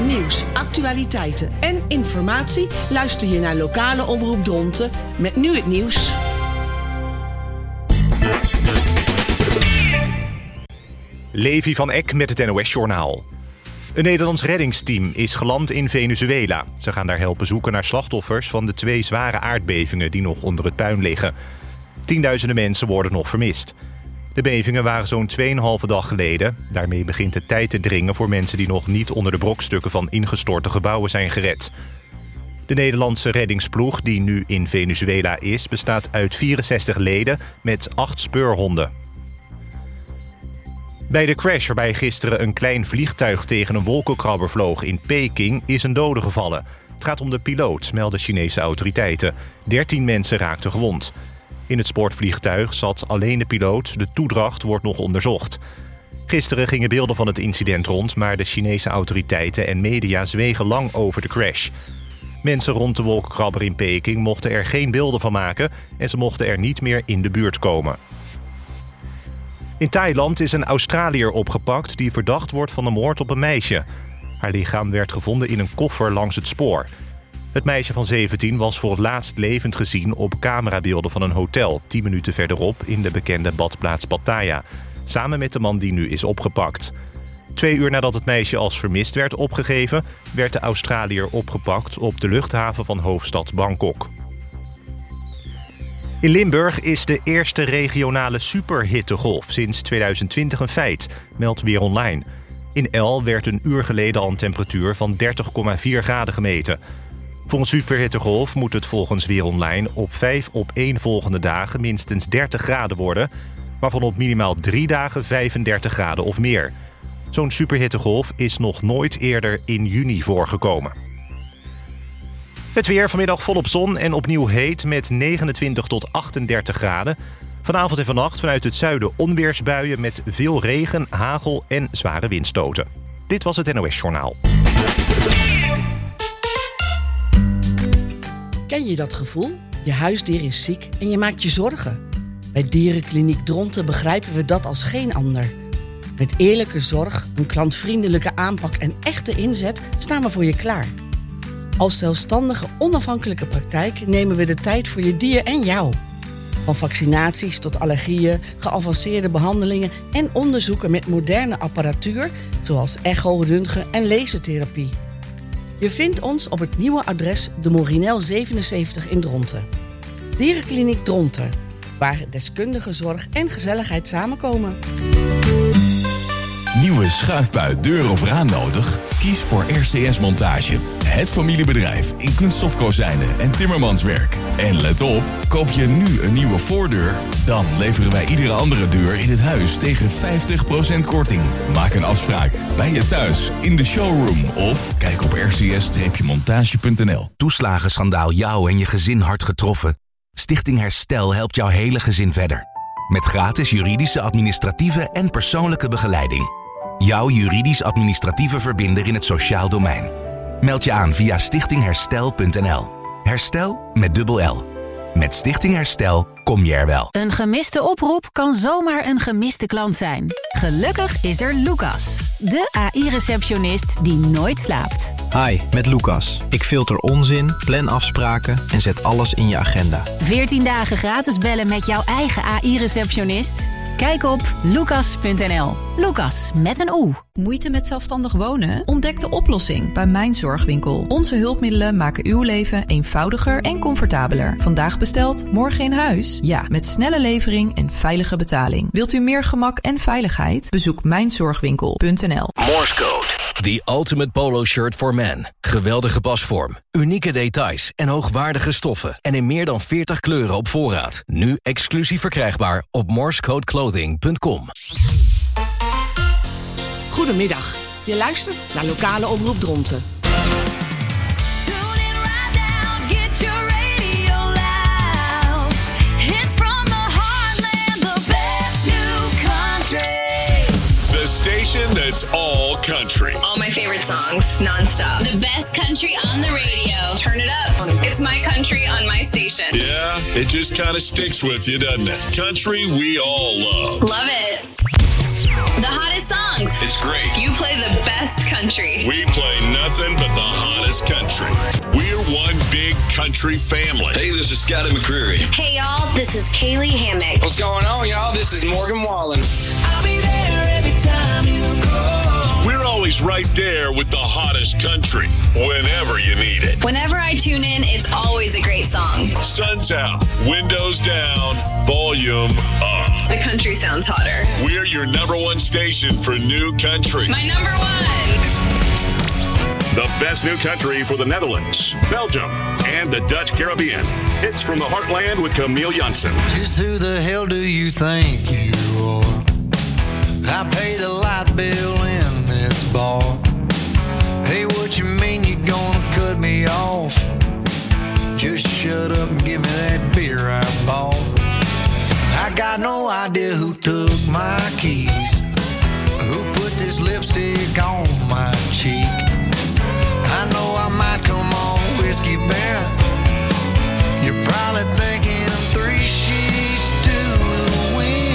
nieuws, actualiteiten en informatie luister je naar Lokale Omroep Dronten met nu het nieuws. Levi van Eck met het NOS-journaal. Een Nederlands reddingsteam is geland in Venezuela. Ze gaan daar helpen zoeken naar slachtoffers van de 2 zware aardbevingen die nog onder het puin liggen. Tienduizenden mensen worden nog vermist. De bevingen waren zo'n 2,5 dag geleden. Daarmee begint de tijd te dringen voor mensen die nog niet onder de brokstukken van ingestorte gebouwen zijn gered. De Nederlandse reddingsploeg die nu in Venezuela is, bestaat uit 64 leden met 8 speurhonden. Bij de crash waarbij gisteren een klein vliegtuig tegen een wolkenkrabber vloog in Peking is een dode gevallen. Het gaat om de piloot, melden Chinese autoriteiten. 13 mensen raakten gewond. In het sportvliegtuig zat alleen de piloot. De toedracht wordt nog onderzocht. Gisteren gingen beelden van het incident rond, maar de Chinese autoriteiten en media zwegen lang over de crash. Mensen rond de wolkenkrabber in Peking mochten er geen beelden van maken en ze mochten er niet meer in de buurt komen. In Thailand is een Australiër opgepakt die verdacht wordt van de moord op een meisje. Haar lichaam werd gevonden in een koffer langs het spoor. Het meisje van 17 was voor het laatst levend gezien op camerabeelden van een hotel 10 minuten verderop in de bekende badplaats Pattaya, samen met de man die nu is opgepakt. 2 uur nadat het meisje als vermist werd opgegeven, werd de Australiër opgepakt op de luchthaven van hoofdstad Bangkok. In Limburg is de eerste regionale superhittegolf sinds 2020 een feit, meldt Weer Online. In El werd een uur geleden al een temperatuur van 30,4 graden gemeten. Voor een superhittegolf moet het volgens Weer Online op 5 opeenvolgende dagen minstens 30 graden worden, waarvan op minimaal 3 dagen 35 graden of meer. Zo'n superhittegolf is nog nooit eerder in juni voorgekomen. Het weer vanmiddag volop zon en opnieuw heet met 29 tot 38 graden. Vanavond en vannacht vanuit het zuiden onweersbuien met veel regen, hagel en zware windstoten. Dit was het NOS-journaal. Ken je dat gevoel? Je huisdier is ziek en je maakt je zorgen. Bij Dierenkliniek Dronten begrijpen we dat als geen ander. Met eerlijke zorg, een klantvriendelijke aanpak en echte inzet staan we voor je klaar. Als zelfstandige, onafhankelijke praktijk nemen we de tijd voor je dier en jou. Van vaccinaties tot allergieën, geavanceerde behandelingen en onderzoeken met moderne apparatuur, zoals echo, röntgen en lasertherapie. Je vindt ons op het nieuwe adres de Morinel 77 in Dronten. Dierenkliniek Dronten, waar deskundige zorg en gezelligheid samenkomen. Nieuwe schuifbui, deur of raam nodig? Kies voor RCS Montage. Het familiebedrijf in kunststofkozijnen en timmermanswerk. En let op, koop je nu een nieuwe voordeur, dan leveren wij iedere andere deur in het huis tegen 50% korting. Maak een afspraak bij je thuis, in de showroom of kijk op rcs-montage.nl. Toeslagenschandaal jou en je gezin hard getroffen? Stichting Herstel helpt jouw hele gezin verder. Met gratis juridische, administratieve en persoonlijke begeleiding. Jouw juridisch-administratieve verbinder in het sociaal domein. Meld je aan via stichtingherstel.nl. Herstel met dubbel L. Met Stichting Herstel kom je er wel. Een gemiste oproep kan zomaar een gemiste klant zijn. Gelukkig is er Lucas, de AI-receptionist die nooit slaapt. Hi, met Lucas. Ik filter onzin, plan afspraken en zet alles in je agenda. 14 dagen gratis bellen met jouw eigen AI-receptionist? Kijk op lucas.nl. Lucas met een O. Moeite met zelfstandig wonen? Ontdek de oplossing bij Mijn Zorgwinkel. Onze hulpmiddelen maken uw leven eenvoudiger en comfortabeler. Vandaag besteld, morgen in huis? Ja, met snelle levering en veilige betaling. Wilt u meer gemak en veiligheid? Bezoek mijnzorgwinkel.nl. Morse Code. The ultimate polo shirt for men. Geweldige pasvorm, unieke details en hoogwaardige stoffen. En in meer dan 40 kleuren op voorraad. Nu exclusief verkrijgbaar op morsecodeclothing.com. Goedemiddag. Je luistert naar Lokale Omroep Dronten. Station that's all country. All my favorite songs, non-stop. The best country on the radio. Turn it up. It's my country on my station. Yeah, it just kind of sticks with you, doesn't it? Country we all love. Love it. The hottest songs. It's great. You play the best country. We play nothing nothing but the hottest country. We're one big country family. Hey, this is Scotty McCreery. Hey, y'all, this is Kaylee Hammack. What's going on, y'all? This is Morgan Wallen. I'll be there every time you call. We're always right there with the hottest country whenever you need it. Whenever I tune in, it's always a great song. Sun's out, windows down, volume up. The country sounds hotter. We're your number one station for new country. My number one. The best new country for the Netherlands, Belgium, and the Dutch Caribbean. It's From the Heartland with Camille Janssen. Just who the hell do you think you are? I pay the light bill in this bar. Hey, what you mean you gonna cut me off? Just shut up and give me that beer I bought. I got no idea who took my keys, who put this lipstick on my cheek. I know I might come on whiskey bent. You're probably thinking I'm 3 sheets to the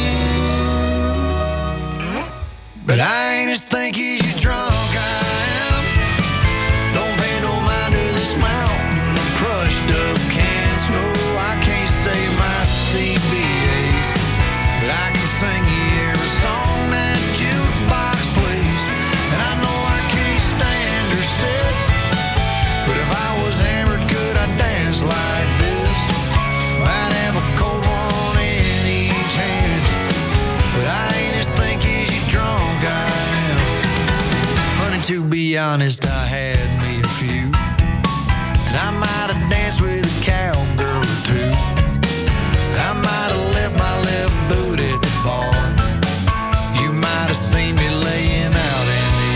wind, but I ain't as thinky as you drunk I am. Don't pay no mind to this mountain of crushed up cans. No, I can't say my CBAs, but I can sing you every song that jukebox plays. And I know I can't stand or sit, but if I was hammered, could I dance like this? Might have a cold one in each hand, but I ain't as thinky as you drunk I am. Honey, to be honest, I had me a few, and I might have danced with a cowgirl or two. I might have left my left boot at the bar. You might have seen me laying out in the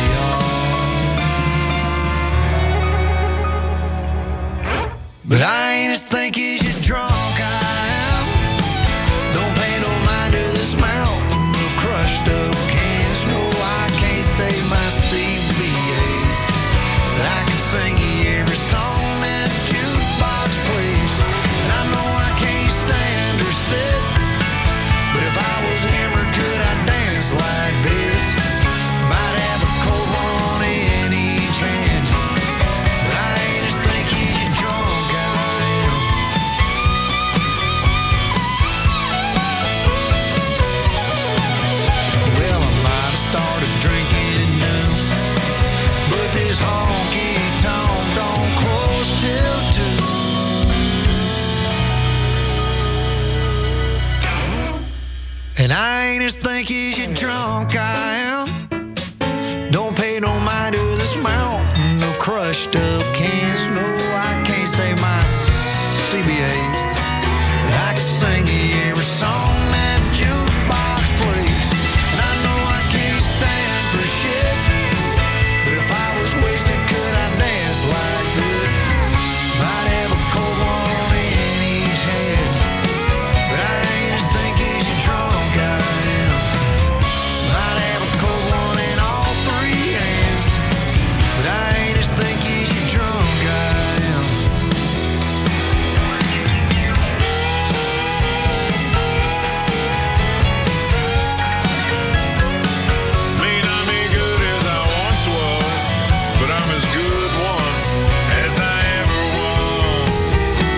yard, but I ain't as thinky as you drunk I am. Don't pay no mind to this mountain of crushed up cans. No, I can't say my CBAs, but I can sing you every song that jukebox plays. And I know I can't stand or sit, but if I was hammered, could I dance like this? Might have a cold one in each hand, but I ain't as thinky as you drunk I am. Well, I might have started drinking at noon, but this honky-tonk don't close till 2. And I ain't as thinky as you drunk I am. Don't pay no mind to this mountain of crushed up cans. No, I can't say my CBAs, but I can sing you every song that jukebox plays. And I know I can't stand for shit, but if I was wasted, could I dance like this? Might have a cold one in each hand, but I ain't as thinky as you drunk I am. Might have a cold one in all 3 hands, but I ain't as thinky as you drunk I am. May not be good as I once was, but I'm as good once as I ever was.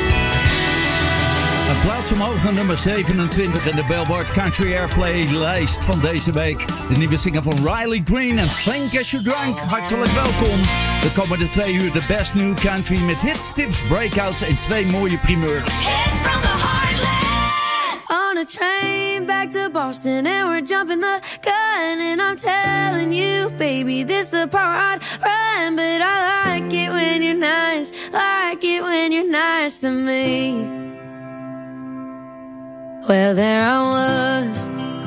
Een plaats omhoog naar nummer 27 in de Billboard Country Airplay-lijst van deze week. De nieuwe single van Riley Green en Think As You Drunk. Hartelijk welkom. De komende 2 uur de best new country met hits, tips, breakouts en 2 mooie primeurs. It's from the heartland. On a train back to Boston and we're jumping the gun, and I'm telling you, baby, this the part I'd run. But I like it when you're nice, like it when you're nice to me. Well, there I was,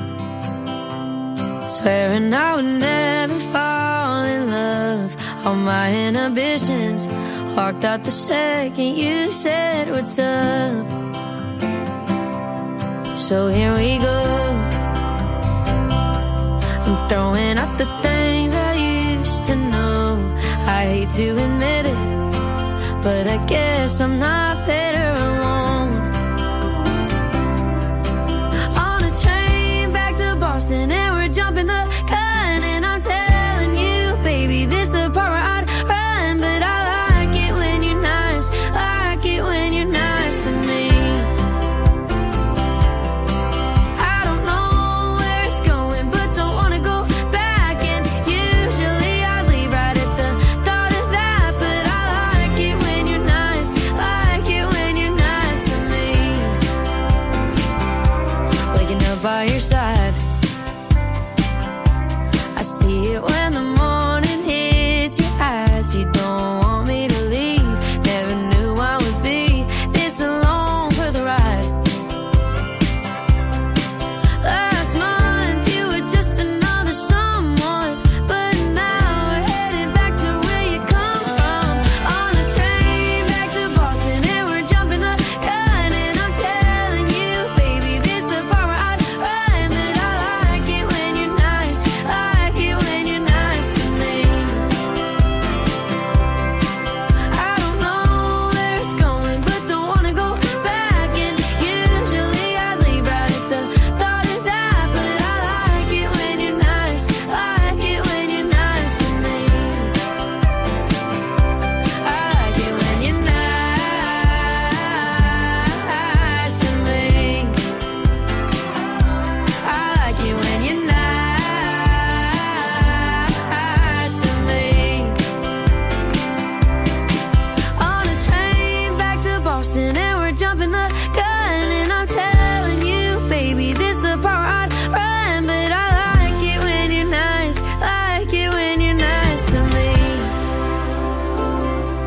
swearing I would never fall in love. All my inhibitions walked out the second you said what's up. So here we go, I'm throwing out the things I used to know. I hate to admit it, but I guess I'm not better alone. On a train back to Boston and we're jumping the gun, and I'm telling you, baby, this the part where I'd run.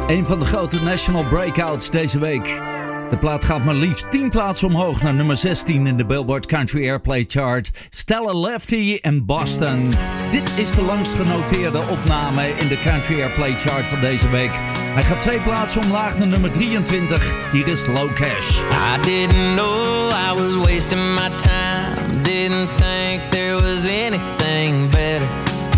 Een van de grote national breakouts deze week. De plaat gaat maar liefst 10 plaatsen omhoog naar nummer 16 in de Billboard Country Airplay Chart. Stella Lefty en Boston. Dit is de langst genoteerde opname in de Country Airplay Chart van deze week. Hij gaat 2 plaatsen omlaag naar nummer 23. Hier is Low Cash. I didn't know I was wasting my time. Didn't think there was anything better.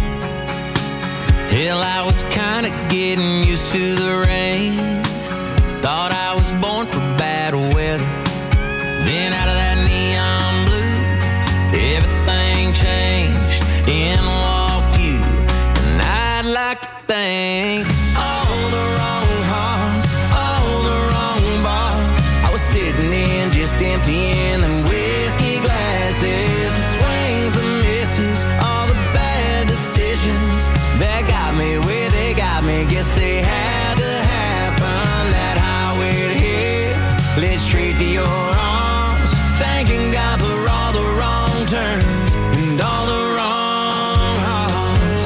Hell, I was kinda getting used to the rain. Thought I was born for bad weather. Then out of that neon blue, everything changed. In walked you, and I'd like to thank all the wrong hearts, all the wrong bars. I was sitting in just emptying them whiskey glasses. The swings, the misses, all the bad decisions that got me where they got me. Guess they had to happen. That highway to hell led straight to your arms. Thanking God for all the wrong turns and all the wrong hearts.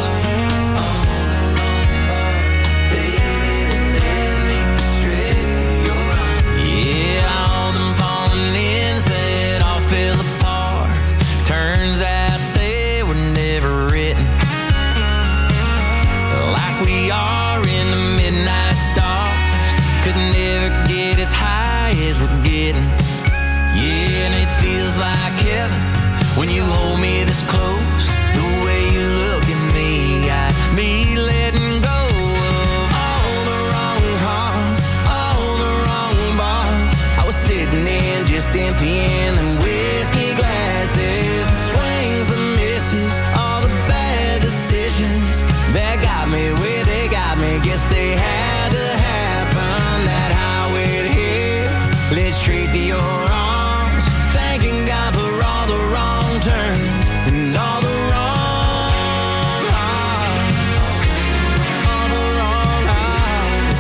Baby, that led me straight to your arms. Yeah, all them falling ends that all fell apart. Turns out they were never written. Like we are in the midnight stars. Could never get as high as we're getting. Yeah, and it feels like heaven when you hold me this close. The way you look at me got me letting go of all the wrong hearts, all the wrong bars. I was sitting in just emptying them whiskey glasses. The swings, the misses, all the bad decisions that got me where they got me. Guess they had to happen. That highway to hell led straight to your arms. Thanking God for all the wrong turns and all the wrong hearts. All the wrong hearts.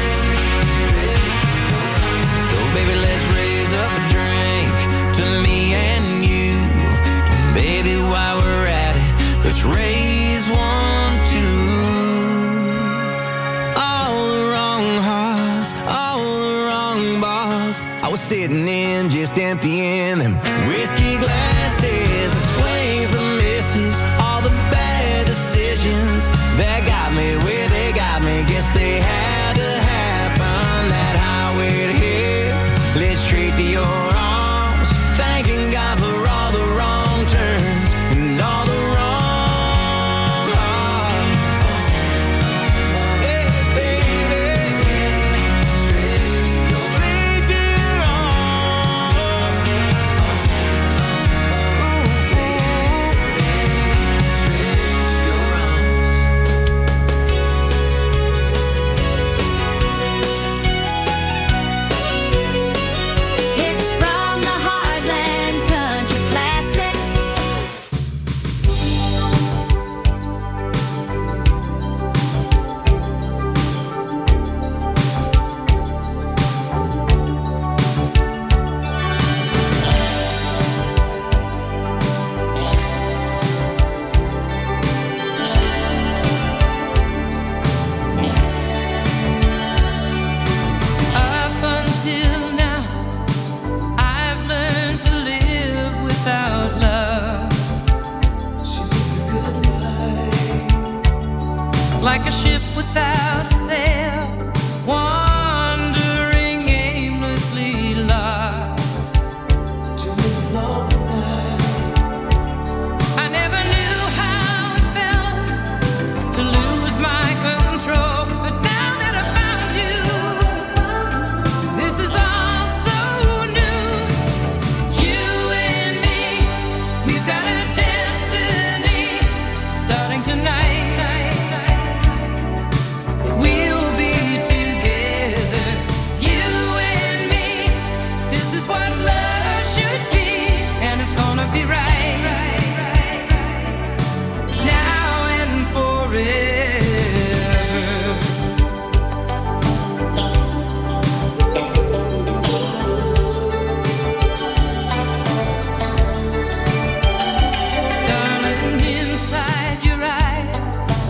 So baby, let's raise up a drink to me and you. And baby, while we're at it, let's raise one too. All the wrong hearts, all the wrong bars. I was sitting in just emptying them whiskey glasses. The swings, the misses, all the bad decisions that got me where they got me. Guess they had to happen. That highway to hell led straight to your arms. Thanking God for all the wrong turns and all the wrong hearts. Hey, baby, straight to your arms. Ooh, It's from the Heartland Country Classic. Up until now, I've learned to live without love. She was a good night. Like a ship without a sail, wandering aimlessly lost. To live long night. I never knew how it felt to lose my control, but now that I found you, this is all so new. You and me, we've got a destiny starting tonight. We'll be together, you and me. This is what love should be, and it's gonna be right now and forever. Darling, inside your eyes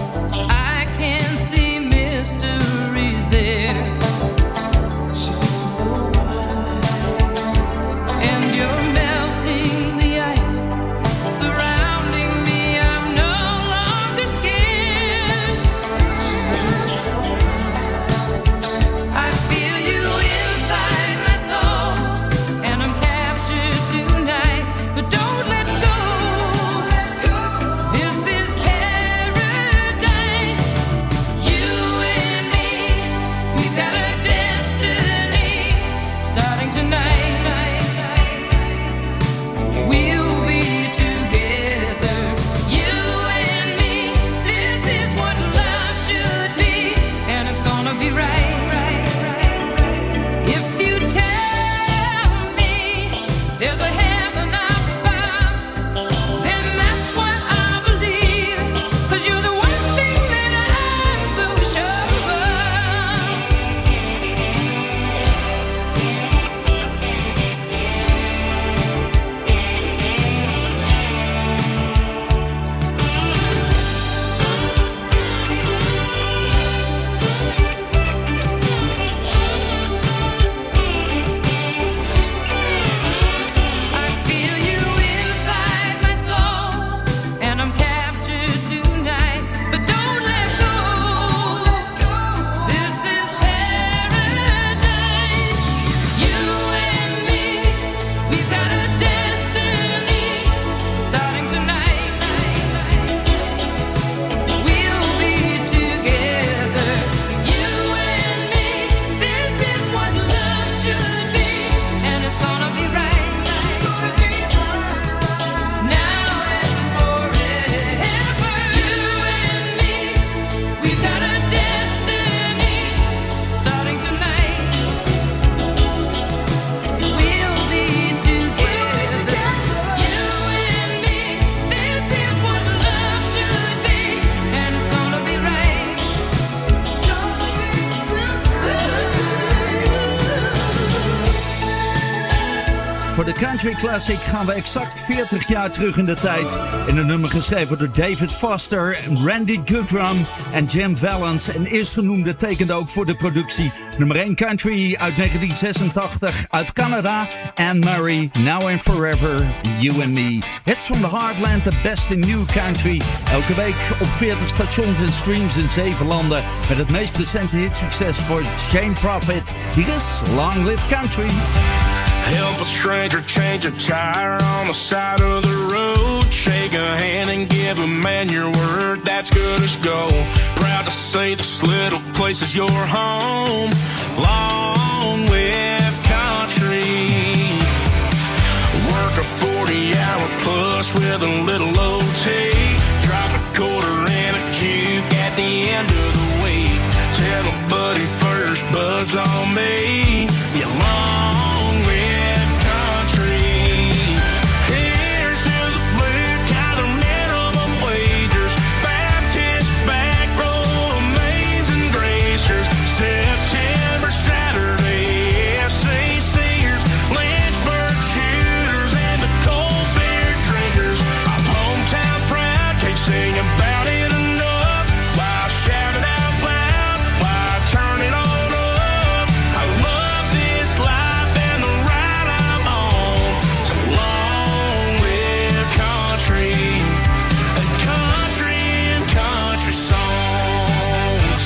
de Country Classic gaan we exact 40 jaar terug in de tijd. In een nummer geschreven door David Foster, Randy Goodrum en Jim Vallance. En eerstgenoemde tekende ook voor de productie. Nummer 1 Country uit 1986 uit Canada. Anne Murray, Now and Forever, You and Me. Hits from the Heartland, the best in new country. Elke week op 40 stations en streams in 7 landen. Met het meest recente hitsucces voor Shane Prophet. Hier is Long Live Country. Help a stranger change a tire on the side of the road. Shake a hand and give a man your word, that's good as gold. Proud to say this little place is your home. Long live country. Work a 40-hour plus with a little OT. Drop a quarter in a juke at the end of the week. Tell a buddy first, buds on me. You long live country. Here's to the blue-collar minimum wagers, Baptist back row amazing gracers, September Saturday SACers, Lynchburg shooters, and the cold beer drinkers. I'm hometown proud, can't sing about it enough. Why shout it out loud? Why turn it on up? I love this life and the ride I'm on. So long live country, and country songs.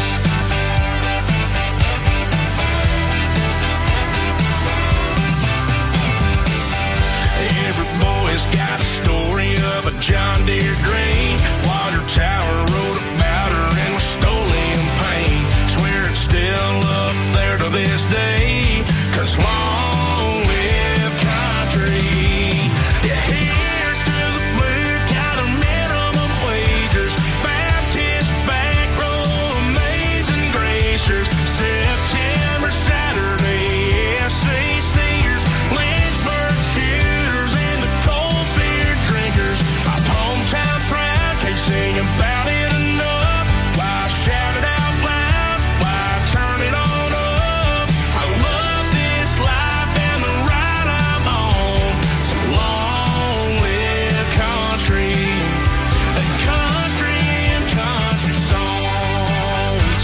Every boy's got a story of a John Deere green. Water tower wrote about her and was stolen in pain. Swear it's still up there to this day, 'cause long live country. Yeah, here's to the blue-collar minimum wagers, Baptist back row amazing gracers, September Saturday SACers, Lynchburg shooters, and the cold beer drinkers. I'm hometown proud, can't sing about it enough. Why shout it out loud? Why turn it on up? I love this life and the ride I'm on. So long live country, and country songs.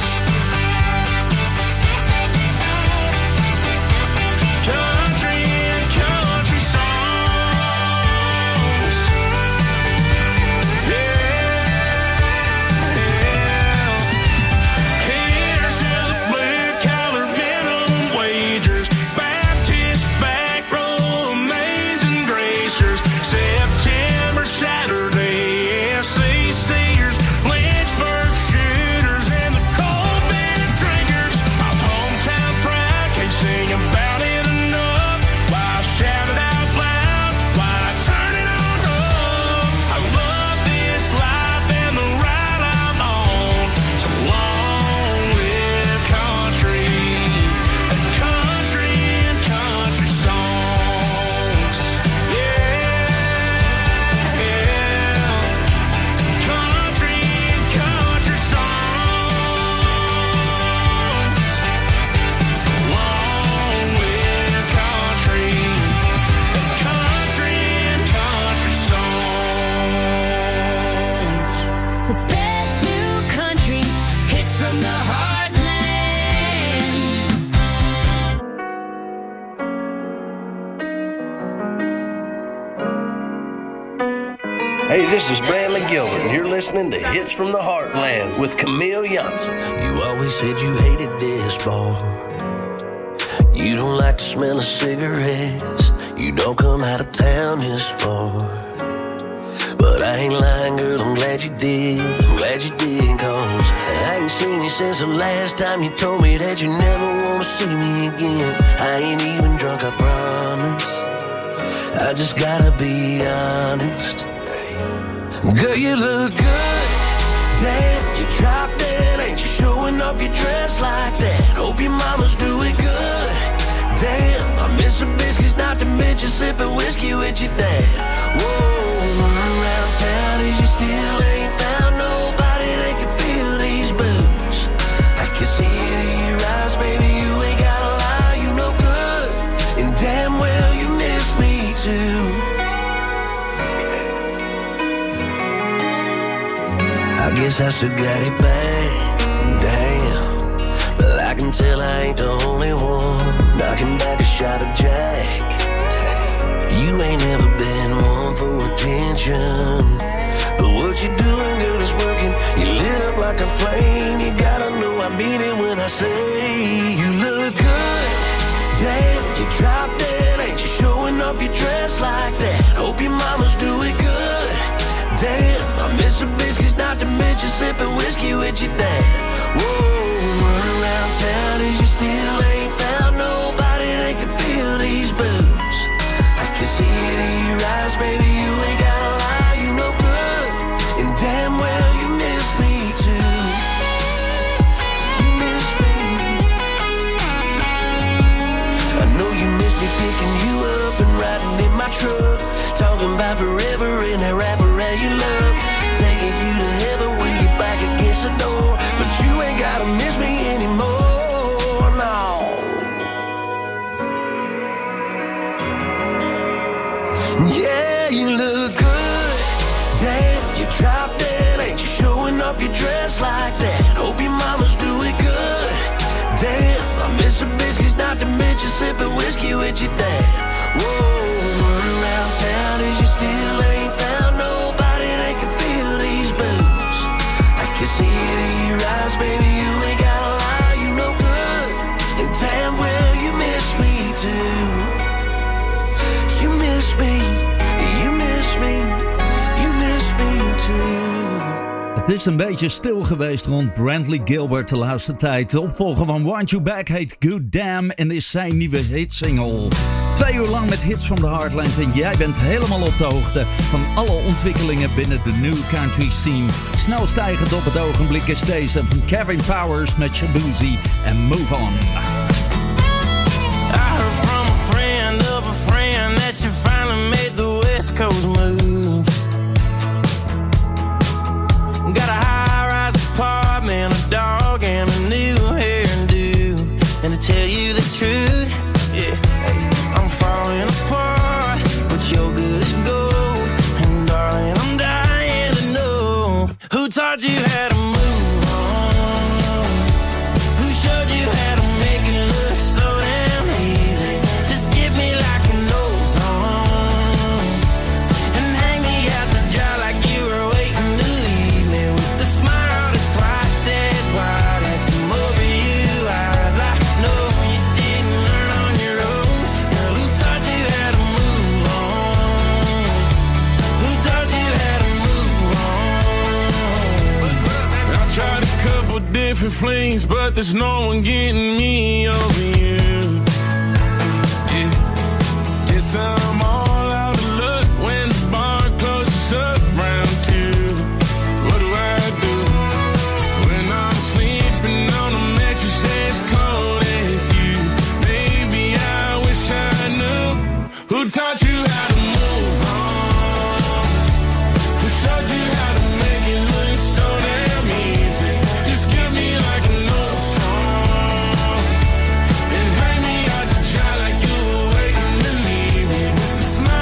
Country and country songs. Yeah. Here's to the blue-collar minimum wagers, Baptist back row amazing gracers, September Saturday SACers, Lynchburg shooters, and the cold beer drinkers. I'm hometown proud, can't sing about it enough. Why shout it out loud? Why turn it on up? I love this life and the ride I'm on. So long live country, and country songs. Yeah, country songs. Long live country, and country songs. The best new country hits from the heartland. Hey, this is Bradley Gilbert, and you're listening to Hits from the Heartland with Camille Janssen. You always said you hated this bar. You don't like the smell of cigarettes. You don't come out of town this far. But I ain't lying, girl, I'm glad you did. I'm glad you did, cause I ain't seen you since the last time you told me that you never wanna see me again. I ain't even drunk, I promise. I just gotta be honest. Girl, you look good. Damn, you dropped it. Ain't you showing off your dress like that? Hope your mama's doing good. Damn, I miss her biscuits, not to mention sipping whiskey with your dad. Whoa, around town, is you still ain't found nobody that can feel these boots? I can see it in your eyes, baby, you ain't gotta lie, you know good. And damn well you miss me guess I still got it back. Damn. But I can tell I ain't the only one knocking back a shot of Jack. You ain't never been one for attention, but what you doing, girl, is working. You lit up like a flame. You gotta know I mean it when I say you look good. Damn, you dropped it. Ain't you showing off your dress like that? Hope your mama's doing good. Damn, I miss her biscuits, not to mention sipping whiskey with your dad. Whoa, run around town as you still ain't found nobody that can fill these boots. I can see it in your eyes, baby, you ain't gotta lie, you know good. And damn well you miss me too. You miss me. I know you miss me picking you up and riding in my truck, talking about forever in that rapper that you love, taking you to heaven when you're back against the door. But you ain't gotta miss me anymore, no. Yeah, you look good. Damn, you dropped it. Ain't you showing off your dress like that? Hope your mama's doing good. Damn, I miss her biscuits, not to mention sipping whiskey with your dad. Whoa, run around town as you still ain't found nobody that can fill these boots. I can see it in your eyes, baby, you ain't gotta lie, you know good. And damn well you miss me too. You miss me, you miss me, you miss me too. Het is een beetje stil geweest rond Brantley Gilbert de laatste tijd. De opvolger van Want You Back heet Good Damn en is zijn nieuwe hitsingle. 2 uur lang met hits from the Heartland en jij bent helemaal op de hoogte van alle ontwikkelingen binnen de new country scene. Snel stijgend op het ogenblik is deze van Kevin Powers met Shabuzi en Move On. I heard from a friend of a friend that you finally made the West Coast move. Got a high-rise apartment, a dog, and a new hairdo. And to tell you the truth, yeah, I'm falling apart, but you're good as gold. And darling, I'm dying to know who taught you how to move on. Who showed you how to make it look so damn easy? Just give me like an old song and hang me out to dry like you were waiting to leave me with the smile that's twice as wide as some over you eyes. I know you didn't learn on your own. Girl, who taught you how to move on? Who taught you how to move on? I tried a couple different flings, but there's no one getting me over you. Yeah. Guess I'm all out of luck when the bar closes up round 2. What do I do when I'm sleeping on a mattress as cold as you? Maybe I wish I knew who taught you how to move on. Who showed you how to make it look so damn easy? Just give me like an old song and hang me out to dry like you were waiting to leave me with the smile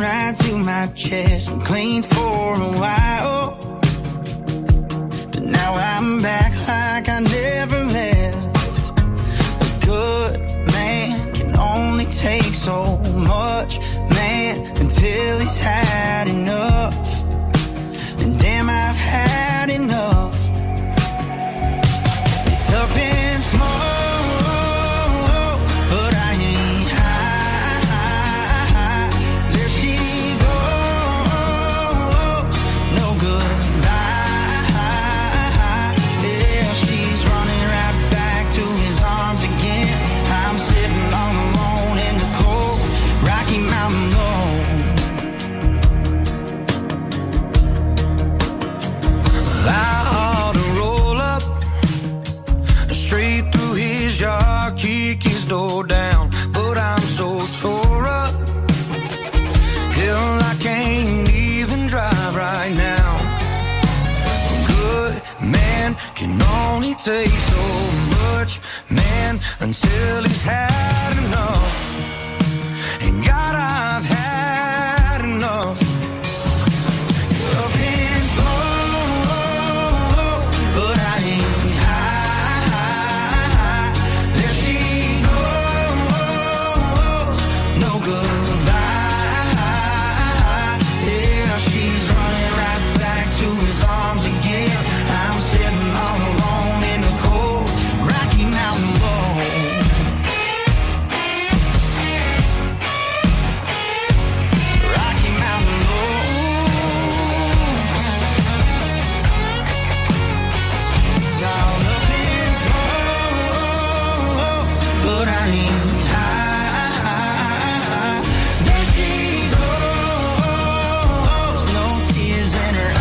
right to my chest. Been clean for a while, but now I'm back like I never left. A good man can only take so much, man, until he's had enough. And damn, I've had enough. It's up in smoke, but I ain't high. There she goes, no goodbye. Yeah, she's running right back to his arms again. I'm sitting all alone in the cold Rocky Mountain road. I ought to roll up straight through his yard, kick his door down, but I'm so tore up. Hell, I can't even drive right now. A good man can only take so much, man, until he's had enough. And God, I've had enough. Up in smoke, but I ain't high. There she goes, no goodbye. Yeah, she's running right back to his arms again. I'm sitting all alone in the cold Rocky Mountain road. Rocky Mountain road. It's all up in smoke, but I ain't high. There she goes, no tears in her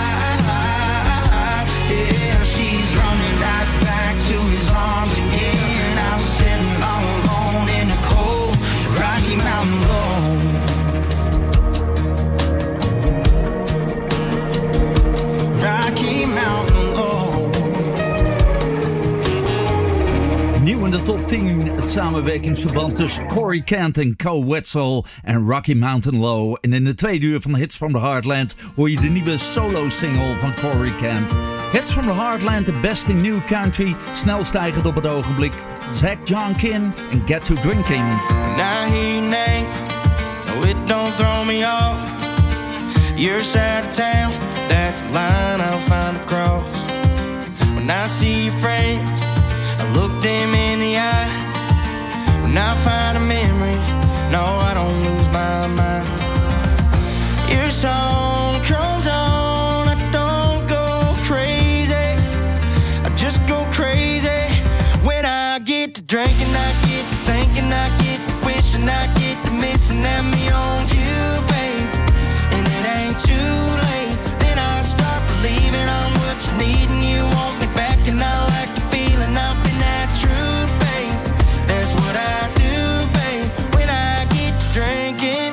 eyes. Yeah, she's running right back to his arms again. I'm sitting all alone in the cold Rocky Mountain road. Rocky Mountain road. Nieuw in de top 10, het samenwerkingsverband tussen Corey Kent en Co Wetzel en Rocky Mountain Low. En in de tweede uur van Hits from the Heartland hoor je de nieuwe solo-single van Corey Kent. Hits from the Heartland, de beste new country, snel stijgend op het ogenblik. Zach Jonkin en Get to Drinking. When I hear your name, no, it don't throw me off. Your side of town, that's a line I'll find across. When I see your friends, I look them in the eye. When I find a memory, no, I don't lose my mind. Your song comes on, I don't go crazy, I just go crazy. When I get to drinking, I get to thinking, I get to wishing, I get to missing at me on you, babe. And it ain't too late, then I start believing I'm what you need and you want me back. And I like the feeling, I've been that true, babe. That's what I do, babe, when I get to drinking.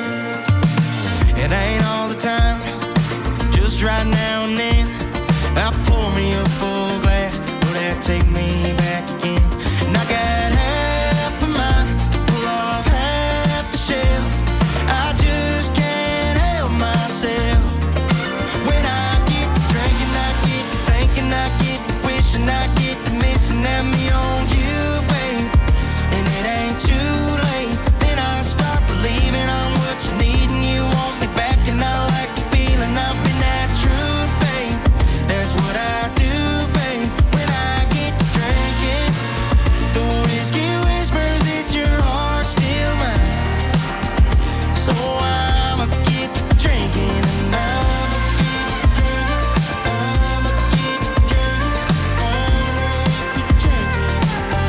It ain't all the time, just right now and then. I pour me a full glass, will that take me back again? And I got half of mine, pull off half the shelf. I just can't help myself. When I get to drinking, I get to thinking, I get to wishing, I get to missing at me on you, babe. And it ain't too late, then I start believing I'm what you need and you want me back. And I like the feeling, I've been that true, babe. That's what I do, babe, when I get to drinking. The whiskey whispers that your heart's still mine, so I'ma get to drinking and I'ma get to drinking, I'ma get to drinking,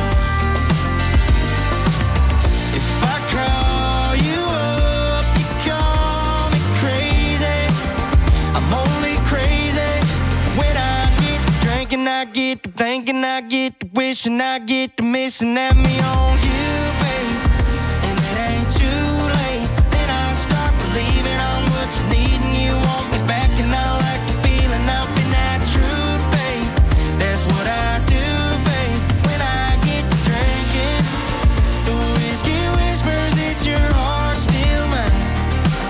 If I call you up, you call me crazy. I'm only crazy when I get to drinking, I get to thinking, I get to wishing, I get to missing at me on you, babe. And it ain't too late, then I start believing I'm what you need and you want me back. And I like the feeling, I've been that true, babe. That's what I do, babe, when I get to drinking. The whiskey whispers that your heart's still mine,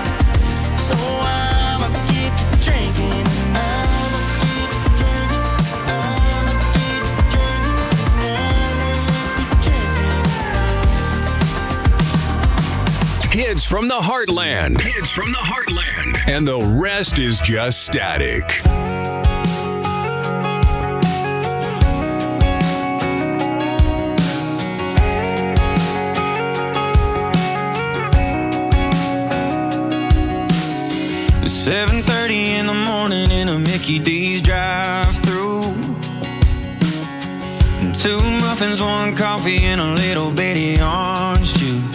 from the Heartland. Hits from the Heartland. And the rest is just static. It's 7:30 in the morning in a Mickey D's drive-thru. 2 muffins, 1 coffee, and a little bitty orange juice.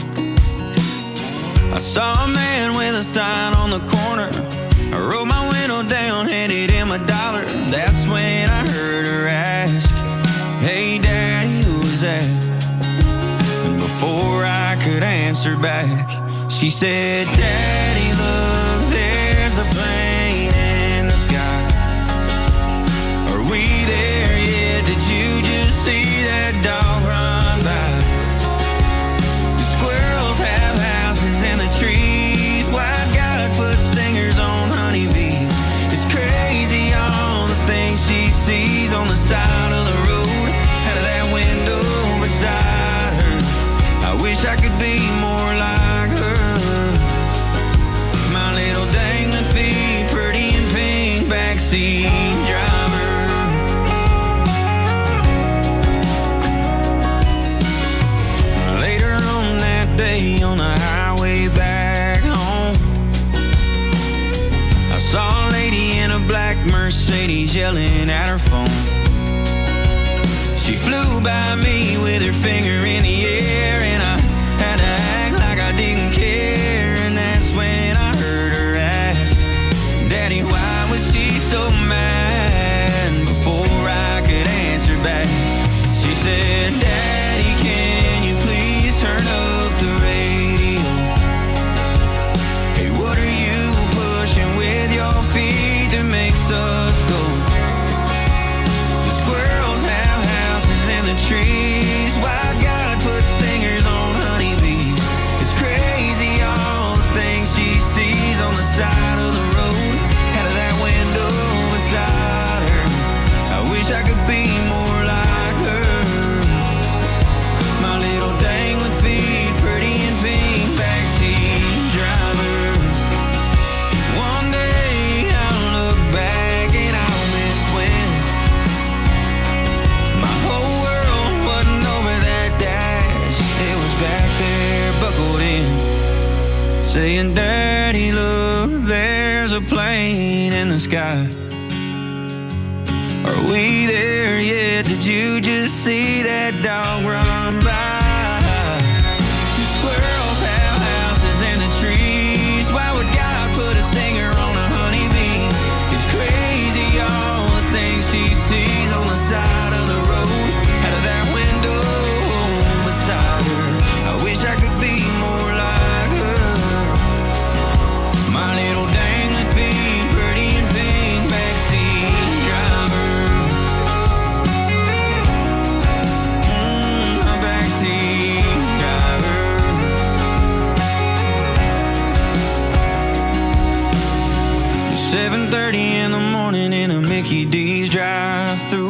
I saw a man with a sign on the corner. I rolled my window down, handed him $1. That's when I heard her ask, "Hey Daddy, who's that?" And before I could answer back, she said, "Daddy, look, there's a plane in the sky. Are we there yet? Did you just see that dog run by? The squirrels have houses in the trees. White God put stingers on honeybees. It's crazy all the things she sees on the side of the road, out of that window beside her. I wish I could be more like her. My little dangling feet, pretty and pink, backseat driver." Later on that day on the highway back home, I saw a lady in a black Mercedes yelling at her phone. She flew by me with her finger in the air, and I had to act like I didn't care. And that's when I heard her ask, "Daddy, why was she so mad?" Before I could answer back, she said, "Daddy, can you please turn up the radio? Hey, what are you pushing with your feet that makes us go? The squirrels have houses in the trees. Why God put stingers on honeybees? It's crazy all the things she sees on the side of the road, out of that window beside her. I wish I could be more like her. My little dangling feet, pretty and pink, backseat driver. One day I'll look back and I'll miss when my whole world wasn't over that dash. It was back there, buckled in, saying, "Daddy, look, there's a plane in the sky. Are we there yet? Did you just see that dog run by? The squirrels have houses in the trees. Why would God put a stinger on a honeybee? It's crazy all the things she sees on the side of the road, out of that window beside her. I wish I could be more like her. My little dangling feet, pretty and pink, backseat driver. My backseat driver. 7:30 in the morning in a Mickey D's drive-thru.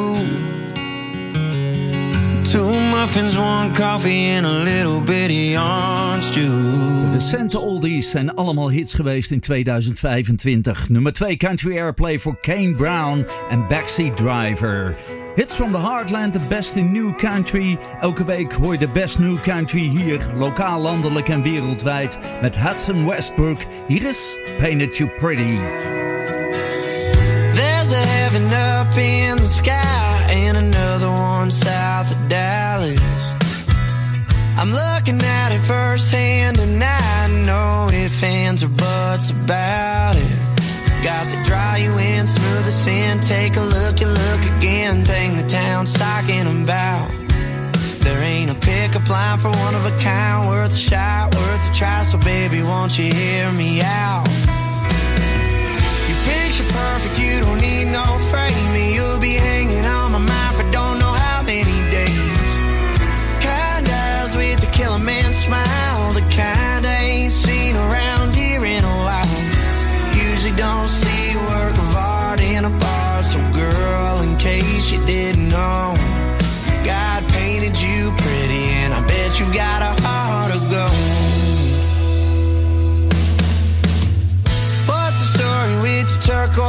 2 muffins, 1 coffee, and a little bitty orange juice. De centen oldies zijn allemaal hits geweest in 2025. Nummer 2 Country Airplay voor Kane Brown en Backseat Driver. Hits from the Heartland, de beste new country. Elke week hoor je de best new country hier, lokaal, landelijk en wereldwijd. Met Hudson Westbrook. Hier is Painted You Pretty. There's a heaven up in the sky and another one south of Dallas. I'm looking at it firsthand and I know if ands or buts about it. Got to draw you in, smooth the sin. Take a look, you look again. Thing the town's talking about. There ain't a pickup line for one of a kind, worth a shot, worth a try. So baby, won't you hear me out? You picture perfect, you don't need no framing. You'll be hanging on my mind for don't know how many days. Kind eyes with the killer man smile, the kind I ain't seen around here in a while. Usually don't see work of art in a bar. So girl, in case you didn't know, God painted you pretty and I bet you've got a heart of gold.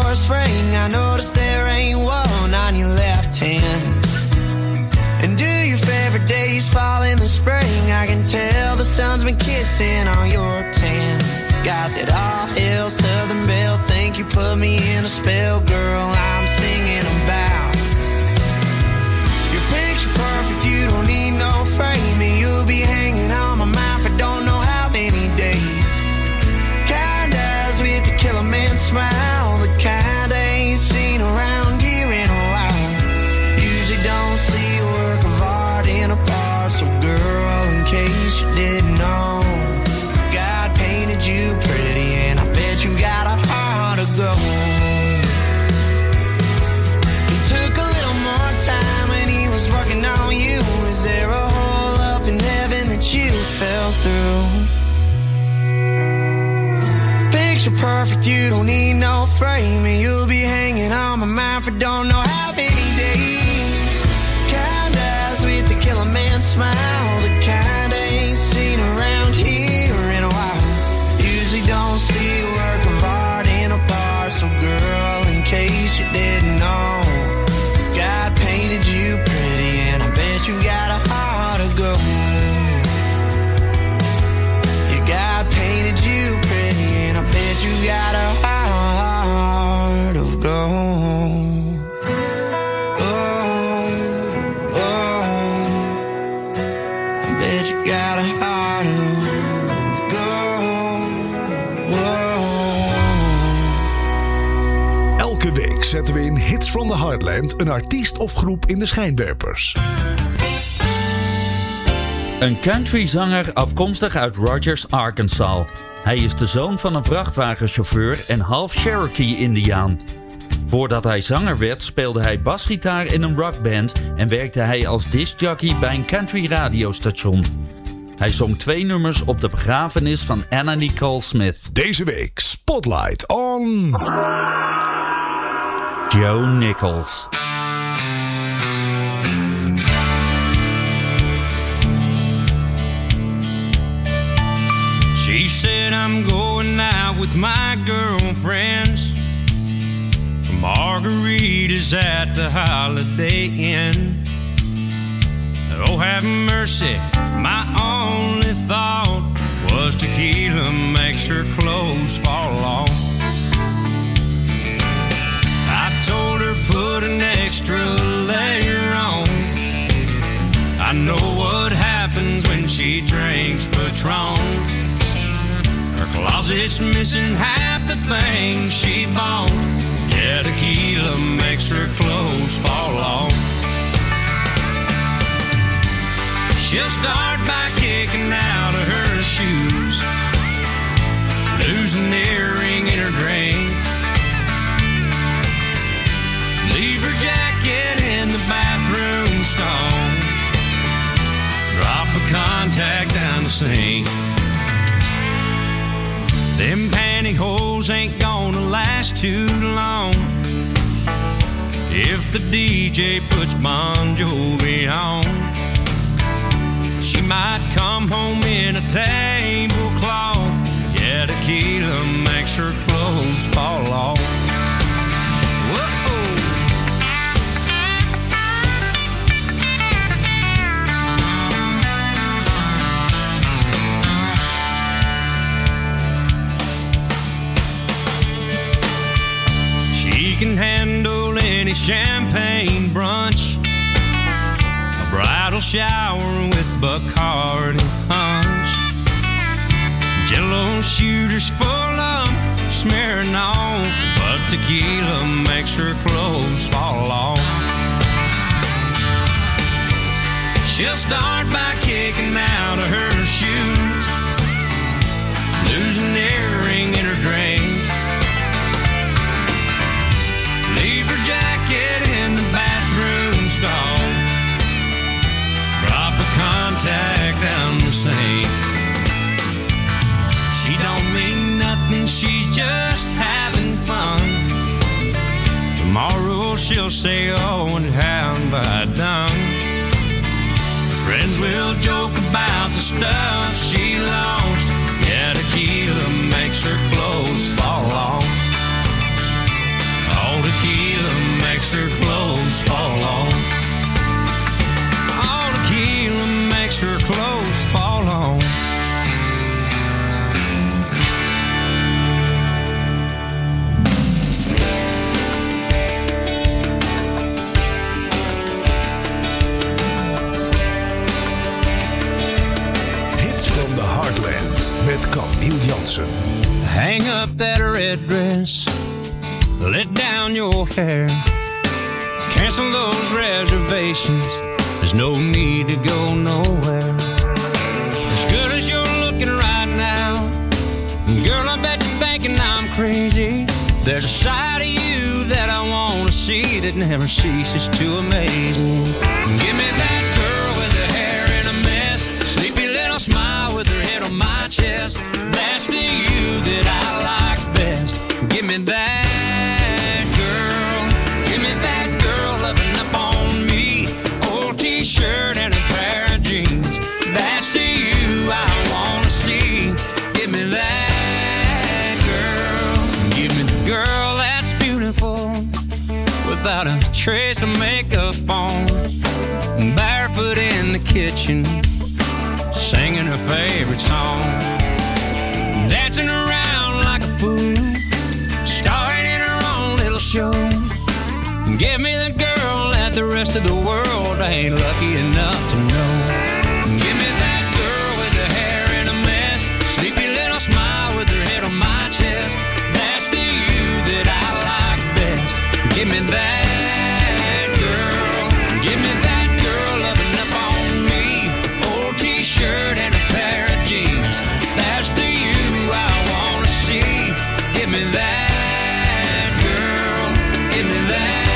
for a spring. I noticed there ain't one on your left hand. And do your favorite days fall in the spring? I can tell the sun's been kissing on your tan. Got that all hail Southern Belle, think you put me in a spell, girl, I'm singing about. You're picture perfect, you don't need no framing. You'll be hanging on my mind for don't know how many days. Kind eyes with the killer man smile, the kind I ain't seen around here in a while. Usually don't see a work of art in a bar, so girl, in case you didn't know, God painted you pretty, and I bet you got a heart of gold. He took a little more time when he was working on you. Is there a hole up in heaven that you fell through? Picture perfect, you don't need no framing. You'll be hanging on my mind for don't know how many days. Kind eyes with the killer man smile, the kind I ain't seen around here in a while. Usually don't see a work of art in a bar, so girl, in case you didn't know, God painted you pretty, and I bet you got a heart of gold. Yeah, God painted you pretty, and I bet you got a heart of gold. Oh, oh, I bet you got a heart of Elke week zetten we in Hits from the Heartland een artiest of groep in de schijnwerpers. Een countryzanger afkomstig uit Rogers, Arkansas. Hij is de zoon van een vrachtwagenchauffeur en half Cherokee-Indiaan. Voordat hij zanger werd, speelde hij basgitaar in een rockband en werkte hij als discjockey bij een country radiostation. Hij zong 2 nummers op de begrafenis van Anna Nicole Smith. Deze week Spotlight on Joe Nichols. She said I'm going out with my girlfriends. Margaritas at the Holiday Inn. Oh, have mercy, my only thought was tequila makes her clothes fall off. I told her put an extra layer on. I know what happens when she drinks Patron. Her closet's missing half the things she bought. Yeah, tequila makes her clothes fall off. She'll start by kicking out of her shoes, losing the earring in her drink, leave her jacket in the bathroom stall, drop a contact down the sink. Them pantyhose ain't gonna last too long if the DJ puts Bon Jovi on. She might come home in a tablecloth. Yeah, tequila makes her clothes fall off. Whoa. She can handle any champagne brunch, bridal shower with Bacardi punch, Jello shooters full of smearing off, but tequila makes her clothes fall off. She'll start by kicking out of her shoes, losing the earring in her drink, leave her jacket in the bathroom stall, drop a contact down the sink. She don't mean nothing, she's just having fun. Tomorrow she'll say, oh, and how have I done? Friends will joke about the stuff she lost. Yeah, tequila makes her clothes fall off. Hang up that red dress, let down your hair, cancel those reservations, there's no need to go nowhere. As good as you're looking right now, girl, I bet you're thinking I'm crazy. There's a side of you that I want to see that never ceases to amaze me. Give me that girl with her hair in a mess, sleepy little smile with her head on my chest. That's the you that I like best. Give me that girl. Give me that girl loving up on me. Old t-shirt and a pair of jeans. That's the you I want to see. Give me that girl. Give me the girl that's beautiful without a trace of makeup on, barefoot in the kitchen, singing her favorite song, dancing around like a fool, starring in her own little show. Give me the girl that the rest of the world ain't lucky enough to know. Give me that girl with her hair in a mess, sleepy little smile with her head on my chest. That's the you that I like best. Give me that girl. Give me that girl loving up on me. Old t-shirt and a pair of jeans. That's the you I want to see. Give me that girl. Give me that girl.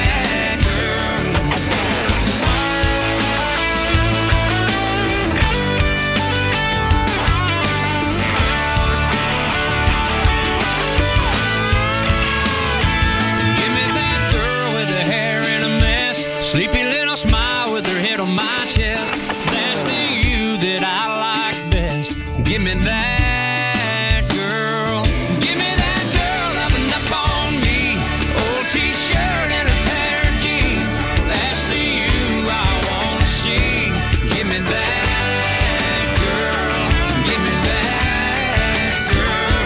Give me that girl with her hair in a mess, sleepy little smile with her head on my chest. That's the you that I like best. Give me that girl. Give me that girl loving up on me. Old t-shirt and a pair of jeans. That's the you I want to see. Give me that girl. Give me that girl.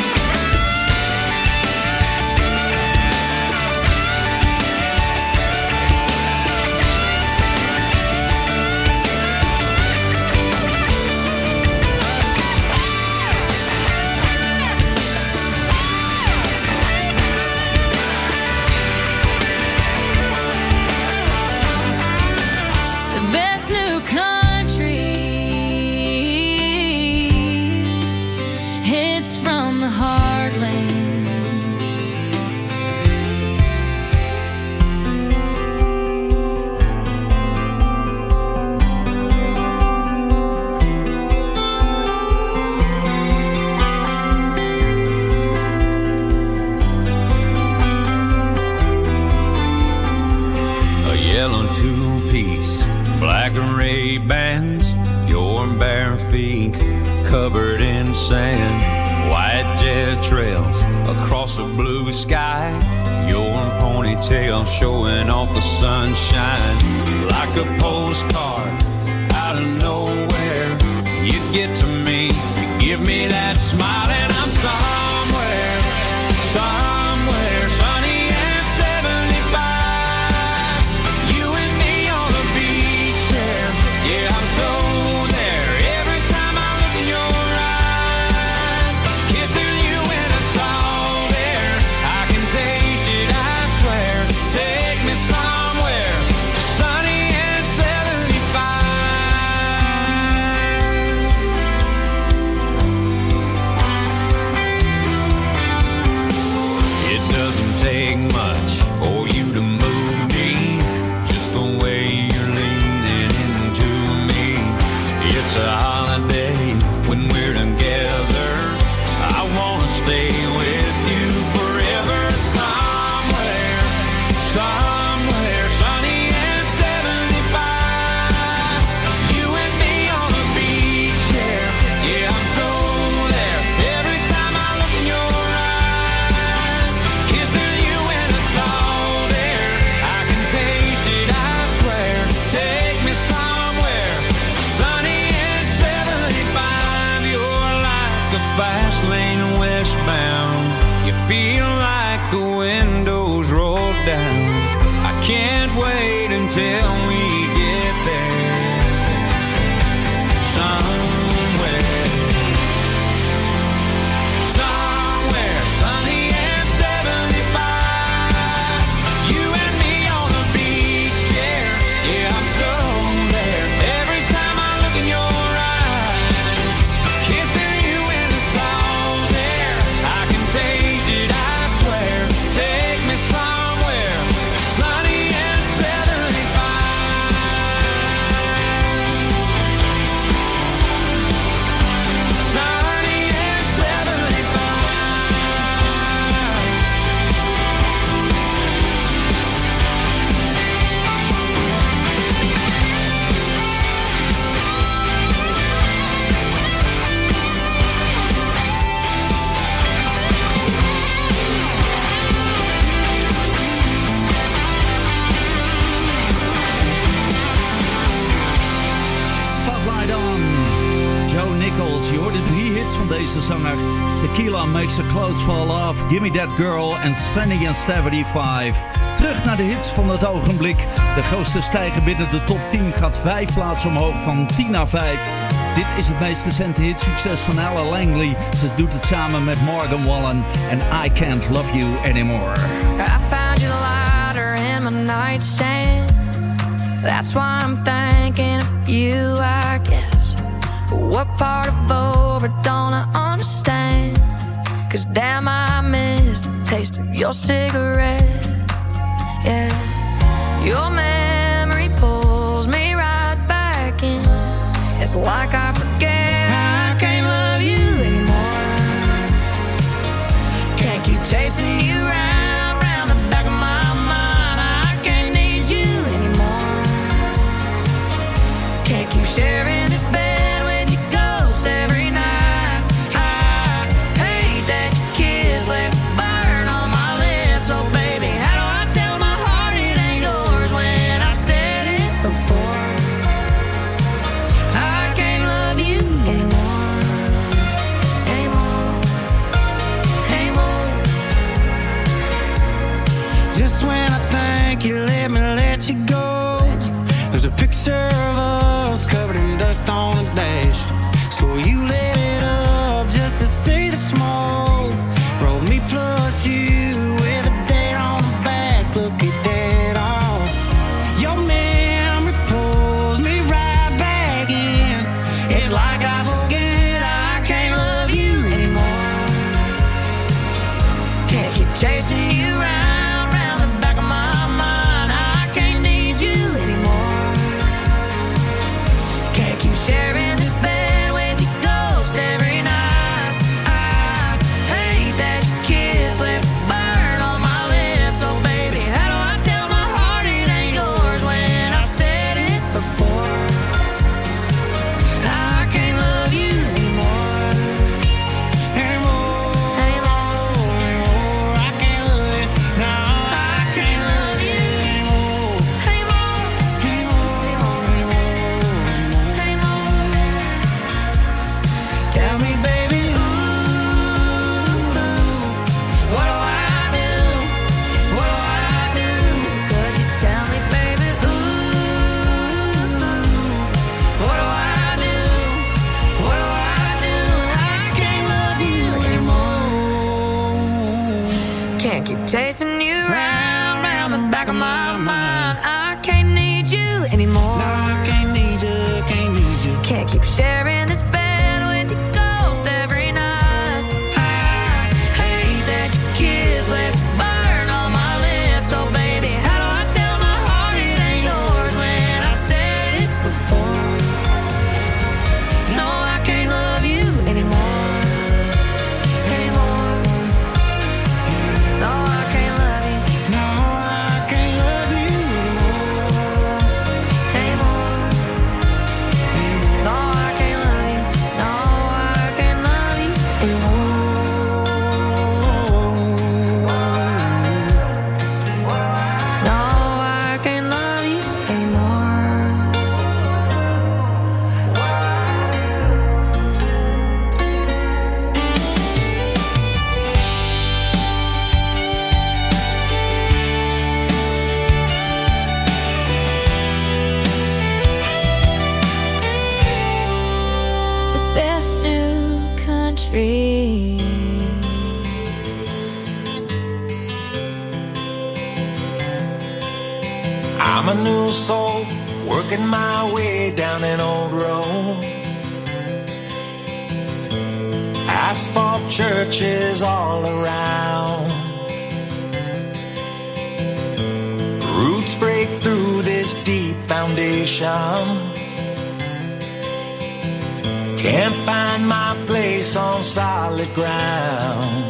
The best new country hits from the heartland. A yellow two-piece, black and red bands, your bare feet covered in sand, white jet trails across a blue sky, your ponytail showing off the sunshine. Like a postcard out of nowhere, you get to me, you give me that smile, and I'm somewhere, somewhere sunny and 75. You and me on the beach chair, yeah, I'm so there. Every time I look in your eyes, kissing you in the salt air, I can taste it, I swear. Take me somewhere sunny and 75. hits van deze zanger. Tequila Makes the Clothes Fall Off, Gimme That Girl en Sunny and 75. Terug naar de hits van het ogenblik. De grootste stijger binnen de top 10 gaat 5 plaatsen omhoog van 10 naar 5. Dit is het meest recente hitsucces van Ella Langley. Ze doet het samen met Morgan Wallen en I Can't Love You Anymore. I found your lighter in my nightstand. That's why I'm thinking of you, I guess. What part of over don't I understand? 'Cause damn, I miss the taste of your cigarette. Yeah, your memory pulls me right back in. It's like I forget I can't love you anymore. Can't keep chasing you round the back of my mind. I can't need you anymore. Can't keep sharing this bed with your ghost every night. I hate that your kiss left a burn on my lips. Oh baby, how do I tell my heart it ain't yours when I said it before? I can't love you anymore, anymore, anymore. Just when I think you let you go, there's a picture of us covered in dust on the dash. So you lit it up just to see the smoke. Roll me plus you with a date on the back. Look at that all. Your memory pulls me right back in. It's like I forget I can't love you anymore. Can't keep chasing you round the back of my mind. I can't need you anymore. Can't keep sharing this bed with your ghost every night. I hate that your kiss left a burn on my lips. Oh baby, how do I tell my heart it ain't yours when I said it before? I can't love you anymore, anymore, anymore. I can't love you. No, I can't love you anymore, anymore, anymore, anymore, anymore. Tell me, baby, ooh, what do I do? What do I do? Could you tell me, baby, ooh, what do I do? What do I do? I can't love you anymore. Can't keep chasing you round the back of my mind. I can't need you anymore. No, I can't need you, can't need you. Can't keep sharing this bed with your ghost every night. I hate that your kiss left a burn on my lips. Oh baby, how do I tell my heart it ain't yours when I said it before? No, I can't love you anymore, anymore. No, I can't love you. No, I can't love you anymore, anymore. No, I can't love you. No, I can't love you anymore. No, I can't love you anymore. The best new country. I'm a new soul, working my way down an old road. Asphalt churches all around. Roots break through this deep foundation. Can't find my place on solid ground.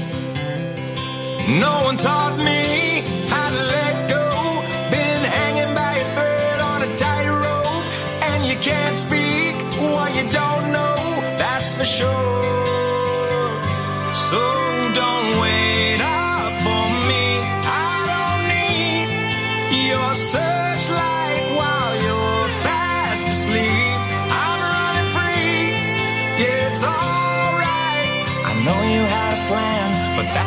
No one taught me how to let go. Been hanging by a thread on a tightrope, and you can't speak what you don't know, that's for sure. So don't wait up for me. I don't need your searchlight while you're fast asleep. I'm running free. Yeah, it's all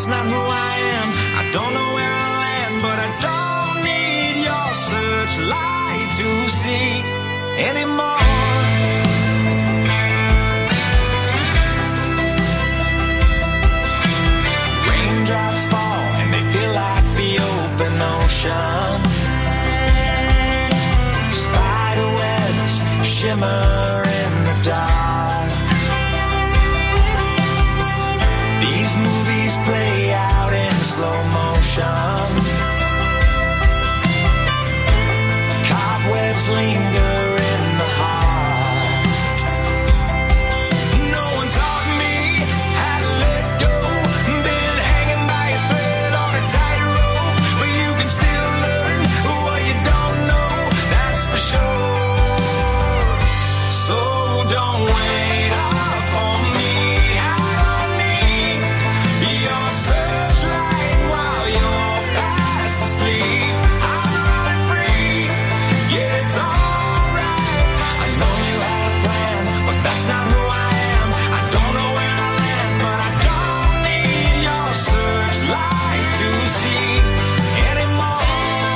that's not who I am. I don't know where I land, but I don't need your searchlight to see anymore. Raindrops fall and they feel like the open ocean. Spiderwebs shimmer in the dark. These movies play out in slow motion. Cobwebs linger in the heart. No one taught me how to let go. Been hanging by a thread on a tightrope, but you can still learn what you don't know. That's for sure. So don't wait up on me. I don't need your searchlight while you're fast asleep. I'm running free. Yeah, it's alright. I know you had a plan, but that's not who I am. I don't know where I land, but I don't need your searchlight to see anymore.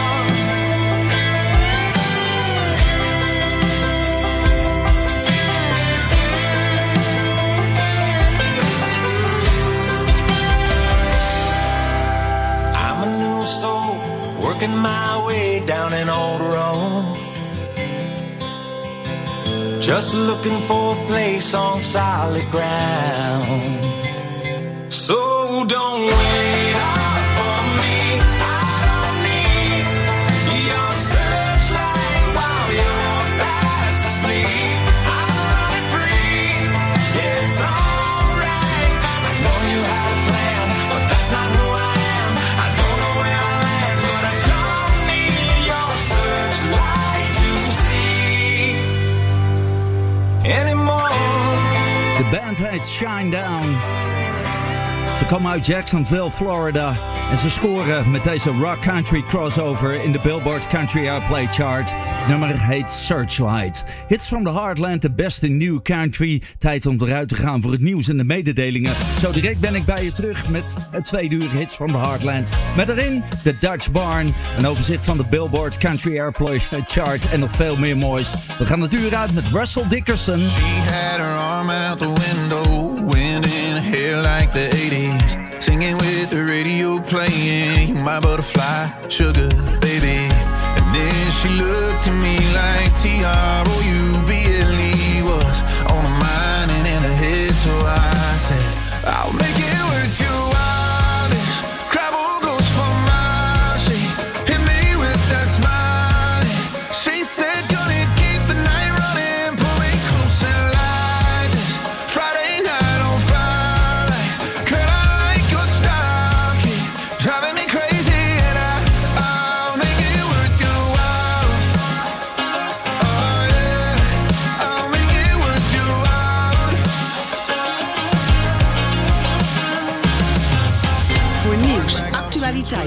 I'm a new soul, working my way down an old road. Just looking for a place on solid ground. So don't wait up for me. I don't need your searchlight while you're fast asleep. I'm running free. Yeah, it's alright. I know you had a plan, but that's not who I am. I don't know where I land, but I don't need your searchlight to see anymore. De band heet Shine Down. Ze komen uit Jacksonville, Florida. En ze scoren met deze rock country crossover in de Billboard Country Airplay Chart. Het nummer heet Searchlight. Hits from the Heartland, de beste new country. Tijd om eruit te gaan voor het nieuws en de mededelingen. Zo direct ben ik bij je terug met het 2 uur Hits from the Heartland. Met daarin de Dutch Barn. Een overzicht van de Billboard Country Airplay Chart en nog veel meer moois. We gaan het uur uit met Russell Dickerson. She had her arm out the window, wind in her hair like the 80s. Singing with the radio playing, my butterfly, sugar baby. And then she looked at me like T-R-O-U-B-L-E was on her mind and in her head. So I said, I'll make it worth your while. This travel goes for miles. She hit me with that smile. She said, gonna keep the night running, pull me close and light this Friday night on fire. Like, girl, I like your style, keep driving me crazy, and I'll make it worth your while. Oh yeah, I'll make it worth your while. Voor nieuws, actualiteit